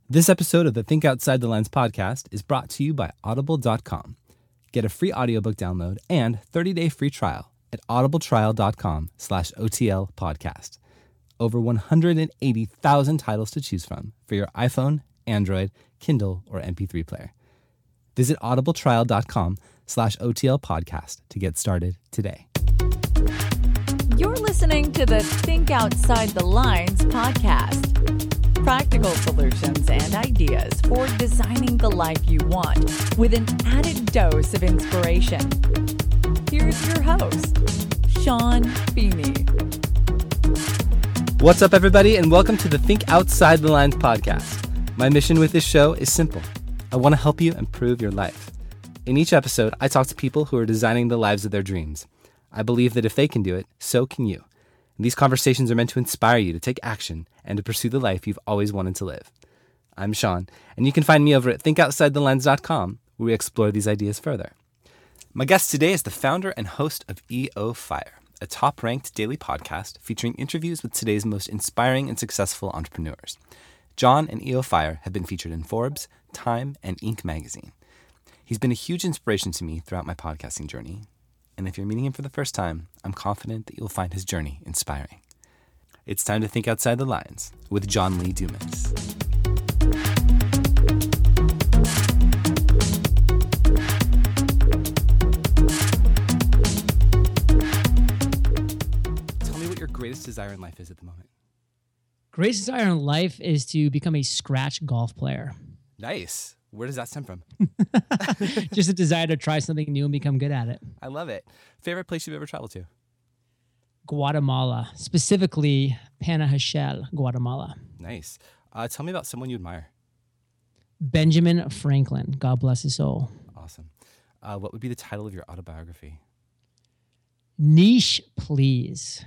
This episode of the Think Outside the Lines podcast is brought to you by Audible.com. Get a free audiobook download and 30-day free trial at audibletrial.com/OTL podcast. Over 180,000 titles to choose from for your iPhone, Android, Kindle, or MP3 player. Visit audibletrial.com/OTL podcast to get started today. You're listening to the Think Outside the Lines podcast. Practical solutions and ideas for designing the life you want with an added dose of inspiration. Here's your host, Sean Feeney. What's up, everybody, and welcome to the Think Outside the Lines podcast. My mission with this show is simple. I want to help you improve your life. In each episode, I talk to people who are designing the lives of their dreams. I believe that if they can do it, so can you. These conversations are meant to inspire you to take action and to pursue the life you've always wanted to live. I'm Sean, and you can find me over at thinkoutsidelines.com, where we explore these ideas further. My guest today is the founder and host of EO Fire, a top-ranked daily podcast featuring interviews with today's most inspiring and successful entrepreneurs. John and EO Fire have been featured in Forbes, Time, and Inc. magazine. He's been a huge inspiration to me throughout my podcasting journey. And if you're meeting him for the first time, I'm confident that you'll find his journey inspiring. It's time to think outside the lines with John Lee Dumas. Tell me what your greatest desire in life is at the moment. Greatest desire in life is to become a scratch golf player. Nice. Where does that stem from? Just a desire to try something new and become good at it. I love it. Favorite place you've ever traveled to? Guatemala, specifically Panajachel, Guatemala. Nice. Tell me about someone you admire. Benjamin Franklin, God bless his soul. Awesome. What would be the title of your autobiography? Niche, please.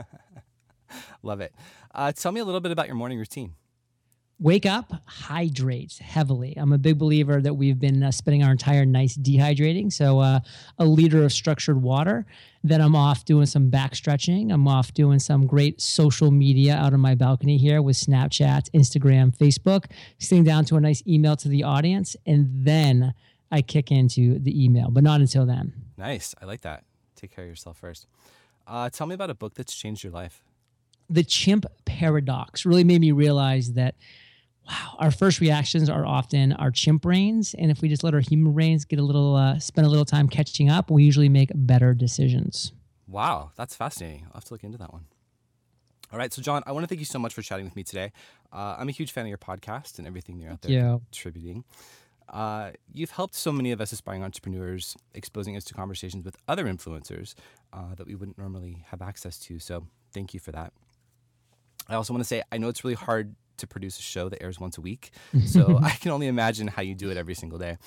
Love it. Tell me a little bit about your morning routine. Wake up, hydrate heavily. I'm a big believer that we've been spending our entire night dehydrating. So a liter of structured water. Then I'm off doing some back stretching. I'm off doing some great social media out on my balcony here with Snapchat, Instagram, Facebook, sitting down to a nice email to the audience. And then I kick into the email, but not until then. Nice. I like that. Take care of yourself first. Tell me about a book that's changed your life. The Chimp Paradox really made me realize that wow, our first reactions are often our chimp brains, and if we just let our human brains get spend a little time catching up, we usually make better decisions. Wow, that's fascinating. I'll have to look into that one. All right, so John, I want to thank you so much for chatting with me today. I'm a huge fan of your podcast and everything you're out there contributing. You've helped so many of us aspiring entrepreneurs, exposing us to conversations with other influencers that we wouldn't normally have access to, so thank you for that. I also want to say, I know it's really hard to produce a show that airs once a week. So I can only imagine how you do it every single day.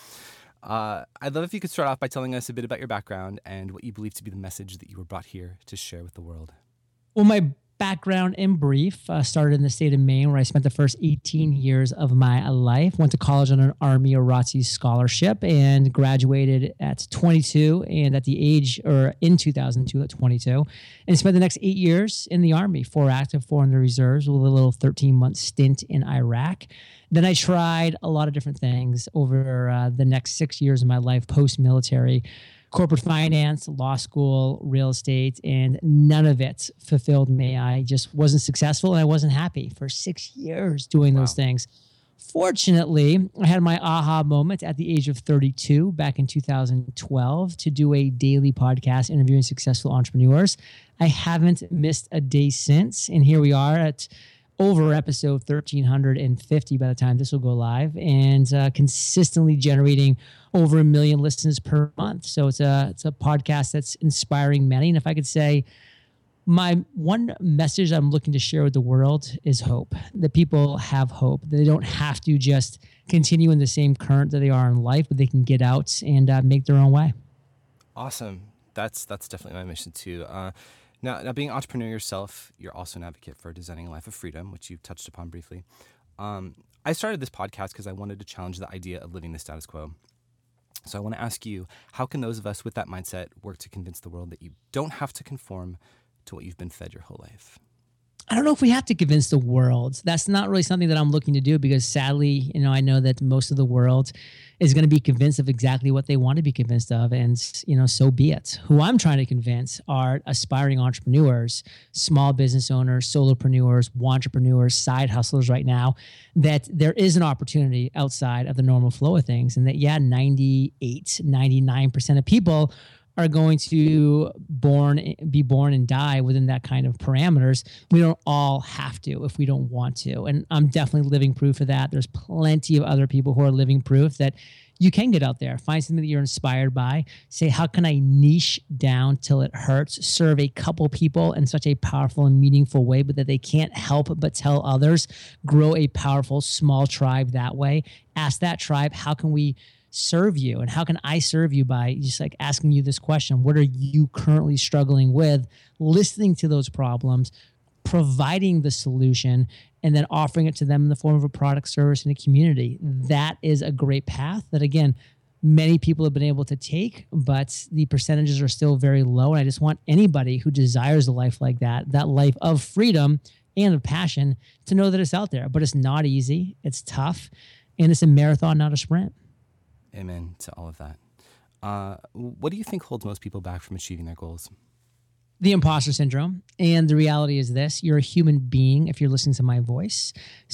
I'd love if you could start off by telling us a bit about your background and what you believe to be the message that you were brought here to share with the world. Well, my background in brief started in the state of Maine, where I spent the first 18 years of my life. Went to college on an Army ROTC scholarship and graduated at 22 and in 2002 at 22, and spent the next 8 years in the Army, 4 active, 4 in the reserves, with a little 13-month stint in Iraq. Then I tried a lot of different things over the next 6 years of my life post-military. Corporate finance, law school, real estate, and none of it fulfilled me. I just wasn't successful and I wasn't happy for 6 years doing those things. Fortunately, I had my aha moment at the age of 32 back in 2012 to do a daily podcast interviewing successful entrepreneurs. I haven't missed a day since, and here we are at over episode 1350 by the time this will go live, and consistently generating over 1 million listens per month. So it's a podcast that's inspiring many. And if I could say, my one message I'm looking to share with the world is hope. That people have hope. That they don't have to just continue in the same current that they are in life, but they can get out and make their own way. Awesome. That's definitely my mission too. Now, being an entrepreneur yourself, you're also an advocate for designing a life of freedom, which you've touched upon briefly. I started this podcast because I wanted to challenge the idea of living the status quo. So I want to ask you, how can those of us with that mindset work to convince the world that you don't have to conform to what you've been fed your whole life? I don't know if we have to convince the world. That's not really something that I'm looking to do because sadly, I know that most of the world is going to be convinced of exactly what they want to be convinced of. And, so be it. Who I'm trying to convince are aspiring entrepreneurs, small business owners, solopreneurs, entrepreneurs, side hustlers right now, that there is an opportunity outside of the normal flow of things. And that, 99% of people are going to be born and die within that kind of parameters. We don't all have to if we don't want to. And I'm definitely living proof of that. There's plenty of other people who are living proof that you can get out there, find something that you're inspired by, say, how can I niche down till it hurts, serve a couple people in such a powerful and meaningful way, but that they can't help but tell others, grow a powerful small tribe that way. Ask that tribe, how can we serve you? And how can I serve you by just like asking you this question? What are you currently struggling with? Listening to those problems, providing the solution, and then offering it to them in the form of a product, service, and a community. That is a great path that, again, many people have been able to take, but the percentages are still very low. And I just want anybody who desires a life like that life of freedom and of passion, to know that it's out there. But it's not easy. It's tough. And it's a marathon, not a sprint. Amen to all of that. What do you think holds most people back from achieving their goals? The imposter syndrome. And the reality is this: you're a human being if you're listening to my voice.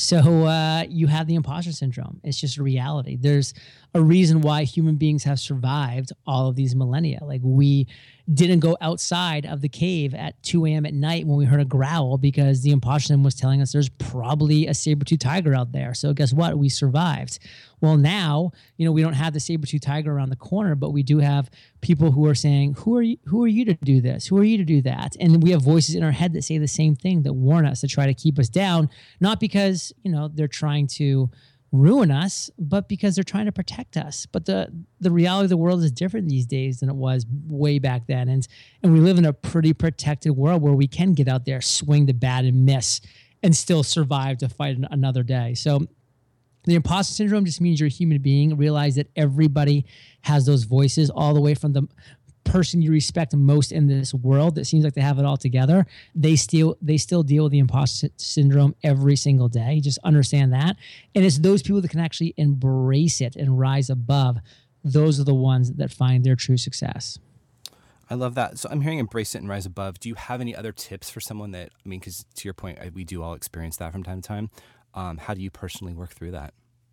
So you have the imposter syndrome. It's just a reality. There's a reason why human beings have survived all of these millennia. Like, we didn't go outside of the cave at 2 a.m. at night when we heard a growl because the imposter syndrome was telling us there's probably a saber-tooth tiger out there. So guess what? We survived. Well, now, we don't have the saber-tooth tiger around the corner, but we do have people who are saying, who are you to do this? Who are you to do that? And we have voices in our head that say the same thing, that warn us, to try to keep us down, not because, they're trying to ruin us, but because they're trying to protect us. But the reality of the world is different these days than it was way back then. And we live in a pretty protected world where we can get out there, swing the bat and miss, and still survive to fight another day. So the imposter syndrome just means you're a human being. Realize that everybody has those voices, all the way from the person you respect most in this world that seems like they have it all together. They still deal with the imposter syndrome every single day. Just understand that. And it's those people that can actually embrace it and rise above. Those are the ones that find their true success. I love that. So I'm hearing embrace it and rise above. Do you have any other tips for someone that, because to your point, we do all experience that from time to time. How do you personally work through that?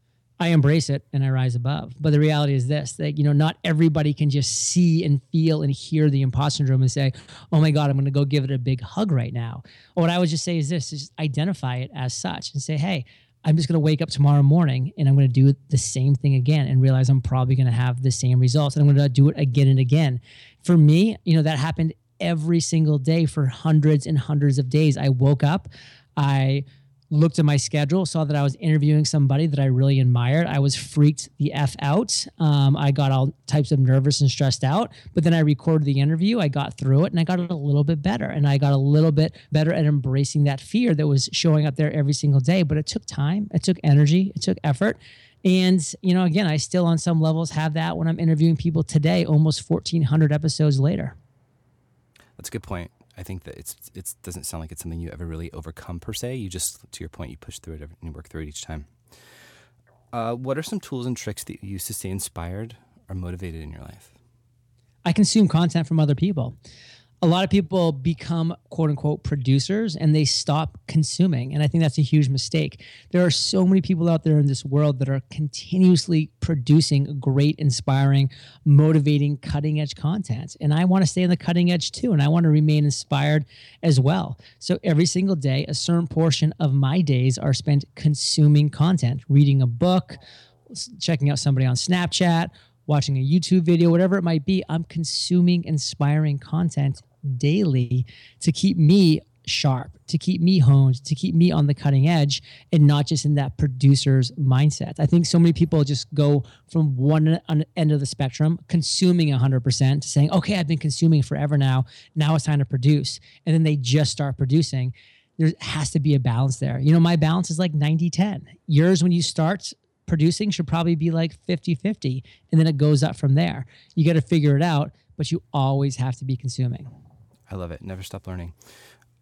I embrace it and I rise above. But the reality is this, that, not everybody can just see and feel and hear the imposter syndrome and say, oh my God, I'm going to go give it a big hug right now. Or what I would just say is this, is identify it as such and say, hey, I'm just going to wake up tomorrow morning and I'm going to do the same thing again and realize I'm probably going to have the same results. And I'm going to do it again and again. For me, that happened every single day for hundreds and hundreds of days. I woke up, I looked at my schedule, saw that I was interviewing somebody that I really admired. I was freaked the F out. I got all types of nervous and stressed out, but then I recorded the interview. I got through it and I got a little bit better. And I got a little bit better at embracing that fear that was showing up there every single day. But it took time, it took energy, it took effort. And, again, I still on some levels have that when I'm interviewing people today, almost 1,400 episodes later. That's a good point. I think that it doesn't sound like it's something you ever really overcome per se. You just, to your point, you push through it and work through it each time. What are some tools and tricks that you use to stay inspired or motivated in your life? I consume content from other people. A lot of people become quote unquote producers and they stop consuming. And I think that's a huge mistake. There are so many people out there in this world that are continuously producing great, inspiring, motivating, cutting edge content. And I want to stay on the cutting edge too. And I want to remain inspired as well. So every single day, a certain portion of my days are spent consuming content, reading a book, checking out somebody on Snapchat, watching a YouTube video, whatever it might be. I'm consuming inspiring content daily to keep me sharp, to keep me honed, to keep me on the cutting edge and not just in that producer's mindset. I think so many people just go from one end of the spectrum, consuming 100%, to saying, okay, I've been consuming forever now. Now it's time to produce. And then they just start producing. There has to be a balance there. My balance is like 90-10. Yours, when you start producing, should probably be like 50-50, and then it goes up from there. You got to figure it out, but you always have to be consuming. I love it. Never stop learning.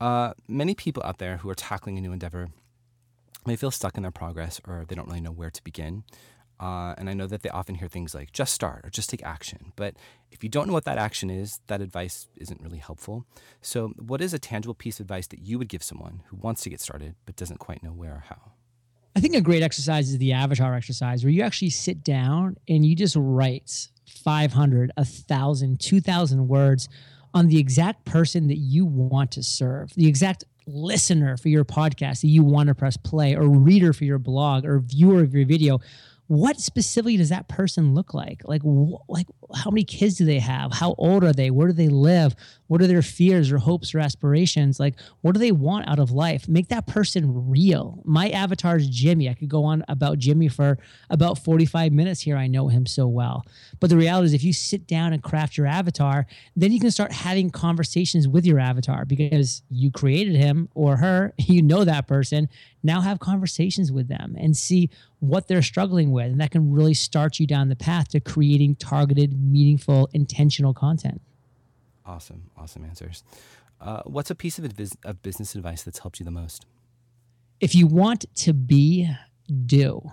Many people out there who are tackling a new endeavor may feel stuck in their progress or they don't really know where to begin. And I know that they often hear things like just start or just take action. But if you don't know what that action is, that advice isn't really helpful. So what is a tangible piece of advice that you would give someone who wants to get started but doesn't quite know where or how? I think a great exercise is the avatar exercise, where you actually sit down and you just write 500, 1,000, 2,000 words on the exact person that you want to serve, the exact listener for your podcast that you want to press play, or reader for your blog, or viewer of your video. What specifically does that person look like? Like how many kids do they have? How old are they? Where do they live? What are their fears or hopes or aspirations? Like, what do they want out of life? Make that person real. My avatar is Jimmy. I could go on about Jimmy for about 45 minutes here. I know him so well. But the reality is, if you sit down and craft your avatar, then you can start having conversations with your avatar, because you created him or her, you know that person. Now have conversations with them and see what they're struggling with. And that can really start you down the path to creating targeted, meaningful, intentional content. Awesome answers. What's a piece of business advice that's helped you the most? If you want to be, do.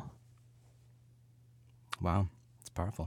Wow, it's powerful.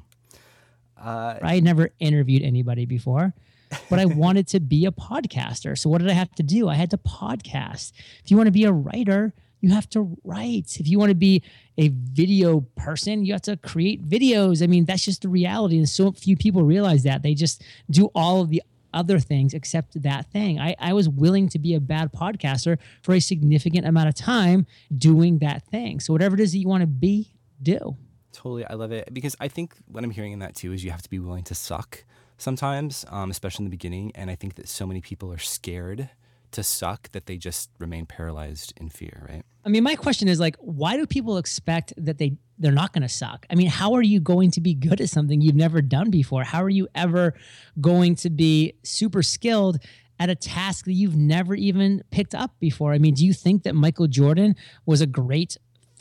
I had never interviewed anybody before, but I wanted to be a podcaster. So what did I have to do? I had to podcast. If you want to be a writer, you have to write. If you want to be a video person, you have to create videos. I mean, that's just the reality. And so few people realize that. They just do all of the other things except that thing. I was willing to be a bad podcaster for a significant amount of time doing that thing. So whatever it is that you want to be, do. Totally. I love it, because I think what I'm hearing in that too is you have to be willing to suck sometimes, especially in the beginning. And I think that so many people are scared to suck that they just remain paralyzed in fear, right? I mean, my question is, like, why do people expect that they're not going to suck? I mean, how are you going to be good at something you've never done before? How are you ever going to be super skilled at a task that you've never even picked up before? I mean, do you think that Michael Jordan was a great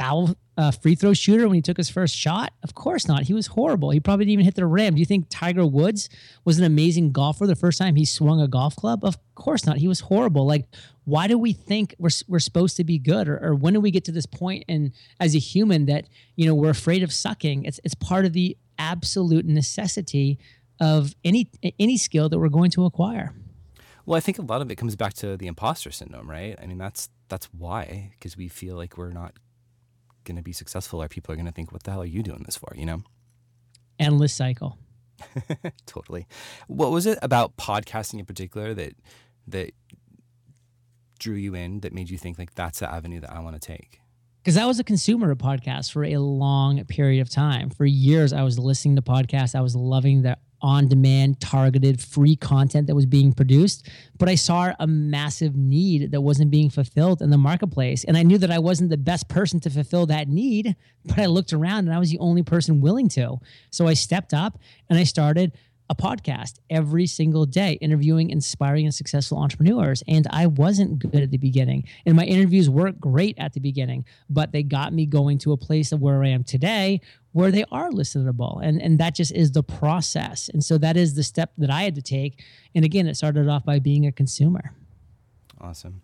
free throw shooter when he took his first shot? Of course not. He was horrible. He probably didn't even hit the rim. Do you think Tiger Woods was an amazing golfer the first time he swung a golf club? Of course not. He was horrible. Like, why do we think we're supposed to be good? Or when do we get to this point as a human that, we're afraid of sucking? It's part of the absolute necessity of any skill that we're going to acquire. Well, I think a lot of it comes back to the imposter syndrome, right? I mean, that's why, because we feel like we're not going to be successful, or people are going to think, what the hell are you doing this for, Endless cycle. Totally. What was it about podcasting in particular that drew you in, that made you think, like, that's the avenue that I want to take? Because I was a consumer of podcasts for a long period of time. For years, I was listening to podcasts. I was loving the on-demand, targeted, free content that was being produced. But I saw a massive need that wasn't being fulfilled in the marketplace. And I knew that I wasn't the best person to fulfill that need, but I looked around and I was the only person willing to. So I stepped up and I started a podcast every single day, interviewing inspiring and successful entrepreneurs. And I wasn't good at the beginning. And my interviews weren't great at the beginning, but they got me going to a place of where I am today, where they are listenable. And that just is the process. And so that is the step that I had to take. And again, it started off by being a consumer. Awesome.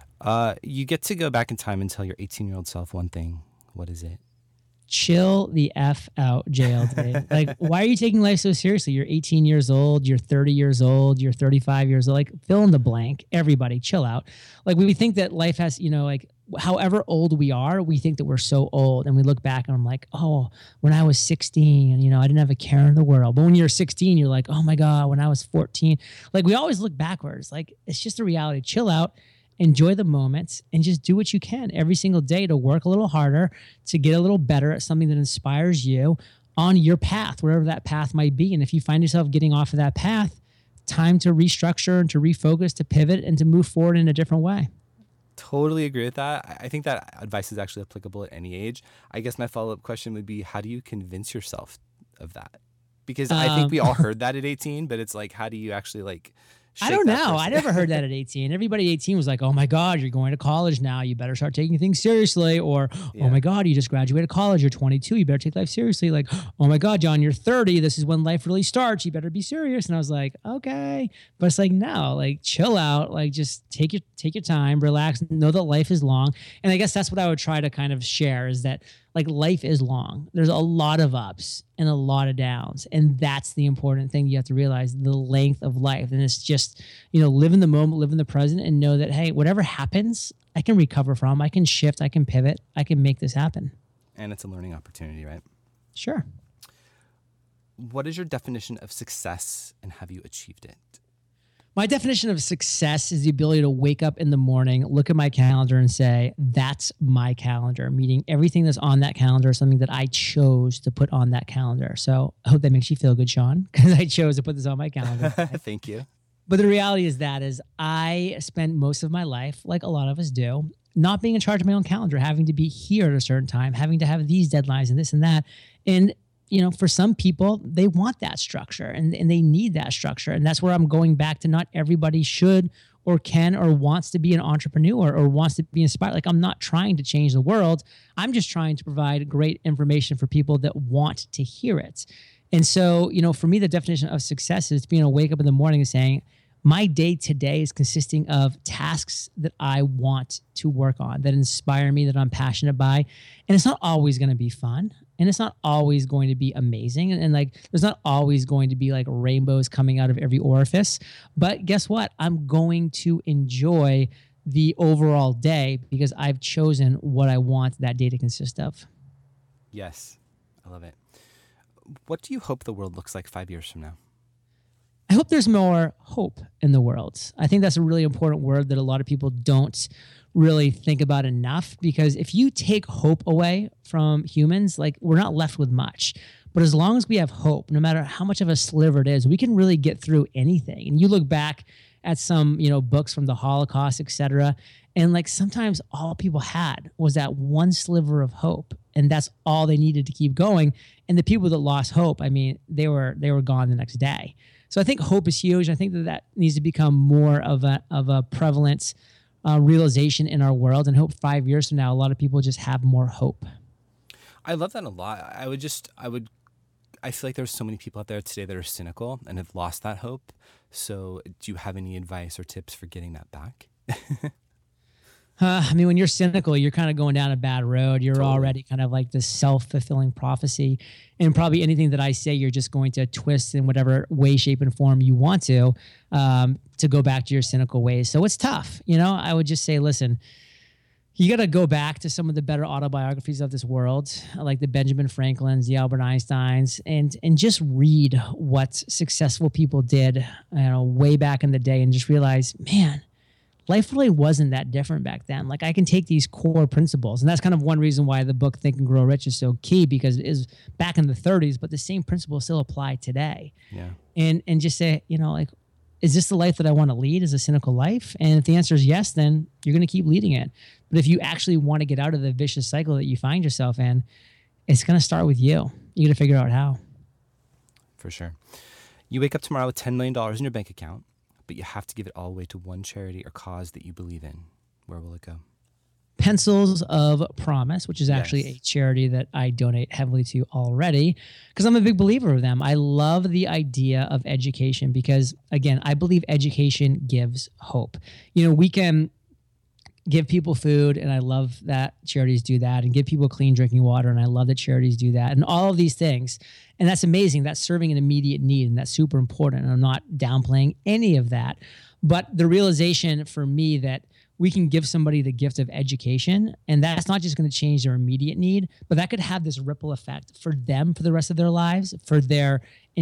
You get to go back in time and tell your 18-year-old self one thing. What is it? Chill the F out, JLD. Like, why are you taking life so seriously? You're 18 years old, you're 30 years old, you're 35 years old. Like, fill in the blank. Everybody, chill out. Like, we think that life has, like, however old we are, we think that we're so old. And we look back and I'm like, oh, when I was 16 and, I didn't have a care in the world. But when you're 16, you're like, oh my God, when I was 14. Like, we always look backwards. Like, it's just a reality. Chill out. Enjoy the moments and just do what you can every single day to work a little harder, to get a little better at something that inspires you on your path, wherever that path might be. And if you find yourself getting off of that path, time to restructure and to refocus, to pivot and to move forward in a different way. Totally agree with that. I think that advice is actually applicable at any age. I guess my follow-up question would be, how do you convince yourself of that? Because I think we all heard that at 18, but it's like, how do you actually, like, I don't know. I never heard that at 18. Everybody at 18 was like, oh my God, you're going to college now. You better start taking things seriously. Or, oh my God, you just graduated college. You're 22. You better take life seriously. Like, oh my God, John, you're 30. This is when life really starts. You better be serious. And I was like, okay. But it's like, no, like chill out. Like just take your time, relax, know that life is long. And I guess that's what I would try to kind of share is that like life is long. There's a lot of ups and a lot of downs. And that's the important thing you have to realize, the length of life. And it's just, live in the moment, live in the present and know that, hey, whatever happens, I can recover from, I can shift, I can pivot, I can make this happen. And it's a learning opportunity, right? Sure. What is your definition of success and have you achieved it? My definition of success is the ability to wake up in the morning, look at my calendar and say, that's my calendar, meaning everything that's on that calendar is something that I chose to put on that calendar. So I hope that makes you feel good, Sean, because I chose to put this on my calendar. Thank you. But the reality is I spent most of my life, like a lot of us do, not being in charge of my own calendar, having to be here at a certain time, having to have these deadlines and this and that. And for some people, they want that structure and they need that structure. And that's where I'm going back to not everybody should or can or wants to be an entrepreneur or wants to be inspired. Like I'm not trying to change the world. I'm just trying to provide great information for people that want to hear it. And so, for me, the definition of success is being able to wake up in the morning and saying, my day today is consisting of tasks that I want to work on, that inspire me, that I'm passionate by. And it's not always going to be fun. And it's not always going to be amazing. And like, there's not always going to be like rainbows coming out of every orifice. But guess what? I'm going to enjoy the overall day because I've chosen what I want that day to consist of. Yes, I love it. What do you hope the world looks like 5 years from now? I hope there's more hope in the world. I think that's a really important word that a lot of people don't really think about enough, because if you take hope away from humans, like we're not left with much. But as long as we have hope, no matter how much of a sliver it is, we can really get through anything. And you look back at some, books from the Holocaust, et cetera, and like sometimes all people had was that one sliver of hope, and that's all they needed to keep going. And the people that lost hope, I mean, they were gone the next day. So I think hope is huge. I think that needs to become more of a prevalent realization in our world, and hope 5 years from now, a lot of people just have more hope. I love that a lot. I feel like there's so many people out there today that are cynical and have lost that hope. So do you have any advice or tips for getting that back? I mean, when you're cynical, you're kind of going down a bad road. You're already kind of like this self-fulfilling prophecy. And probably anything that I say, you're just going to twist in whatever way, shape, and form you want to go back to your cynical ways. So it's tough. I would just say, listen, you got to go back to some of the better autobiographies of this world, like the Benjamin Franklins, the Albert Einsteins, and just read what successful people did, way back in the day, and just realize, man, life really wasn't that different back then. Like I can take these core principles, and that's kind of one reason why the book Think and Grow Rich is so key, because it is back in the 30s, but the same principles still apply today. Yeah. And just say, like, is this the life that I want to lead? Is a cynical life? And if the answer is yes, then you're going to keep leading it. But if you actually want to get out of the vicious cycle that you find yourself in, it's going to start with you. You got to figure out how. For sure. You wake up tomorrow with $10 million in your bank account, but you have to give it all away to one charity or cause that you believe in. Where will it go? Pencils of Promise, which is actually a charity that I donate heavily to already, because I'm a big believer of them. I love the idea of education because, again, I believe education gives hope. We can give people food, and I love that charities do that, and give people clean drinking water, and I love that charities do that, and all of these things. And that's amazing. That's serving an immediate need, and that's super important. And I'm not downplaying any of that. But the realization for me that we can give somebody the gift of education, and that's not just going to change their immediate need, but that could have this ripple effect for them for the rest of their lives, for their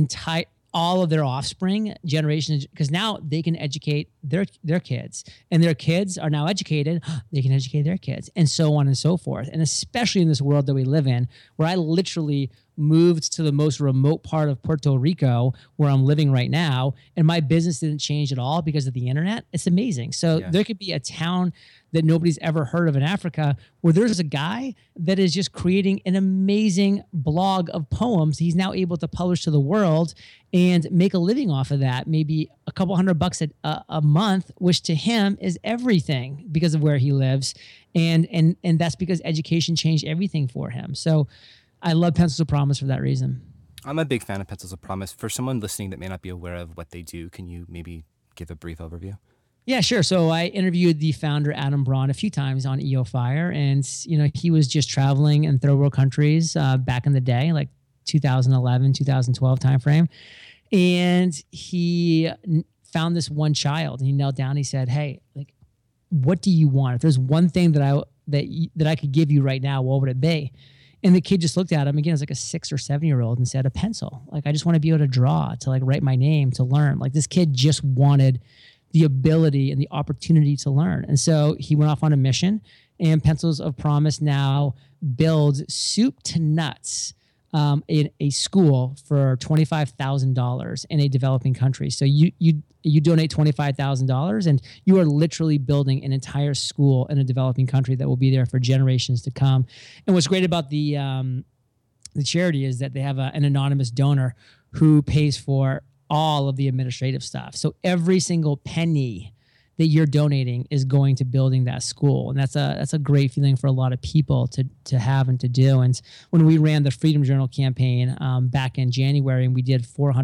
all of their offspring generations, because now they can educate their kids, and their kids are now educated. They can educate their kids, and so on and so forth. And especially in this world that we live in, where I literally moved to the most remote part of Puerto Rico where I'm living right now, and my business didn't change at all because of the internet. It's amazing. So there could be a town that nobody's ever heard of in Africa where there's a guy that is just creating an amazing blog of poems he's now able to publish to the world and make a living off of that, maybe a couple $100 a month, which to him is everything because of where he lives. And that's because education changed everything for him. So I love Pencils of Promise for that reason. I'm a big fan of Pencils of Promise. For someone listening that may not be aware of what they do, can you maybe give a brief overview? Yeah, sure. So I interviewed the founder, Adam Braun, a few times on EO Fire. And, he was just traveling in third world countries back in the day, like 2011, 2012 timeframe. And he found this one child and he knelt down and he said, hey, like, what do you want? If there's one thing that I could give you right now, what would it be? And the kid just looked at him again as like a 6 or 7 year old and said, a pencil. Like, I just want to be able to draw, to like write my name, to learn. Like, this kid just wanted the ability and the opportunity to learn. And so he went off on a mission, and Pencils of Promise now builds soup to nuts in a school for $25,000 in a developing country. So you donate $25,000 and you are literally building an entire school in a developing country that will be there for generations to come. And what's great about the charity is that they have an anonymous donor who pays for all of the administrative stuff. So every single penny that you're donating is going to building that school. And that's a great feeling for a lot of people to have and to do. And when we ran the Freedom Journal campaign back in January, and we did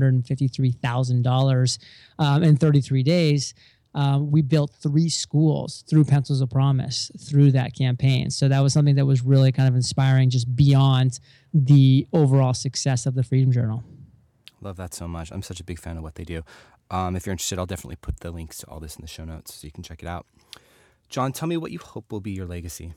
$453,000 in 33 days, we built 3 schools through Pencils of Promise through that campaign. So that was something that was really kind of inspiring, just beyond the overall success of the Freedom Journal. Love that so much. I'm such a big fan of what they do. If you're interested, I'll definitely put the links to all this in the show notes so you can check it out. John, tell me what you hope will be your legacy.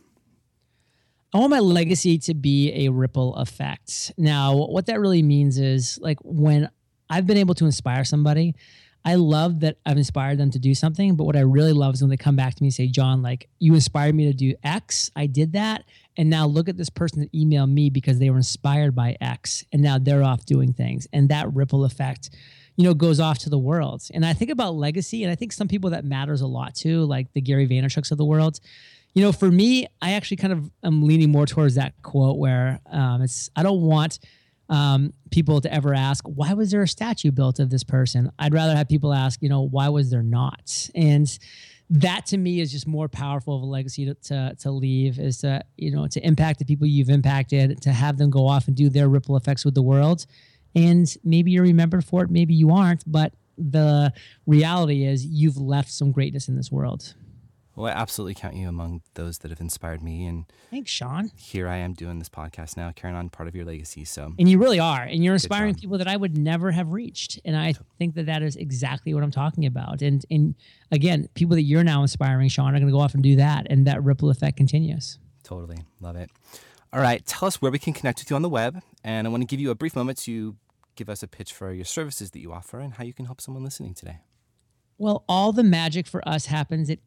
I want my legacy to be a ripple effect. Now, what that really means is, like, when I've been able to inspire somebody, I love that I've inspired them to do something. But what I really love is when they come back to me and say, John, like, you inspired me to do X. I did that. And now look at this person that emailed me because they were inspired by X. And now they're off doing things. And that ripple effect, goes off to the world. And I think about legacy, and I think some people that matters a lot too, like the Gary Vaynerchuks of the world. For me, I actually kind of am leaning more towards that quote where I don't want people to ever ask, why was there a statue built of this person? I'd rather have people ask, why was there not? And that to me is just more powerful of a legacy to leave, is to impact the people you've impacted, to have them go off and do their ripple effects with the world. And maybe you're remembered for it, maybe you aren't, but the reality is you've left some greatness in this world. Well, I absolutely count you among those that have inspired me. And thanks, Sean. Here I am doing this podcast now, carrying on part of your legacy. And you really are. And you're inspiring people that I would never have reached. And I think that is exactly what I'm talking about. And again, people that you're now inspiring, Sean, are going to go off and do that. And that ripple effect continues. Totally. Love it. All right. Tell us where we can connect with you on the web. And I want to give you a brief moment to give us a pitch for your services that you offer and how you can help someone listening today. Well, all the magic for us happens at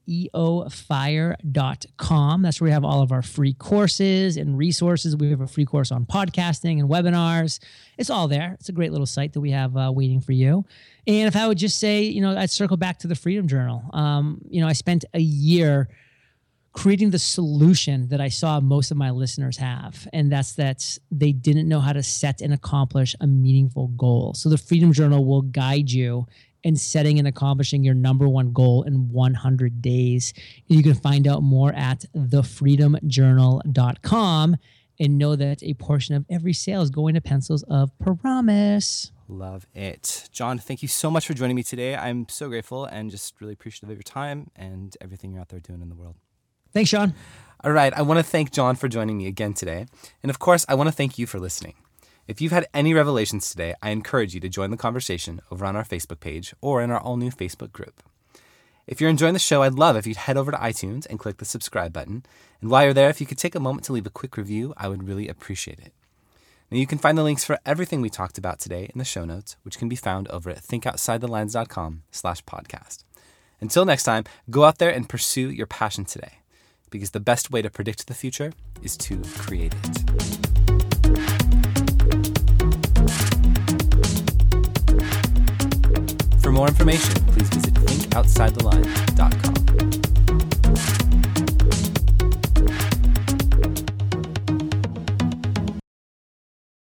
eofire.com. That's where we have all of our free courses and resources. We have a free course on podcasting and webinars. It's all there. It's a great little site that we have waiting for you. And if I would just say, I'd circle back to the Freedom Journal. I spent a year creating the solution that I saw most of my listeners have. And that's that they didn't know how to set and accomplish a meaningful goal. So the Freedom Journal will guide you in setting and accomplishing your number one goal in 100 days. And you can find out more at thefreedomjournal.com and know that a portion of every sale is going to Pencils of Promise. Love it. John, thank you so much for joining me today. I'm so grateful and just really appreciative of your time and everything you're out there doing in the world. Thanks, Sean. All right. I want to thank John for joining me again today. And of course, I want to thank you for listening. If you've had any revelations today, I encourage you to join the conversation over on our Facebook page or in our all-new Facebook group. If you're enjoying the show, I'd love if you'd head over to iTunes and click the subscribe button. And while you're there, if you could take a moment to leave a quick review, I would really appreciate it. Now, you can find the links for everything we talked about today in the show notes, which can be found over at thinkoutsidelines.com/podcast. Until next time, go out there and pursue your passion today, because the best way to predict the future is to create it. For more information, please visit thinkoutsidelines.com.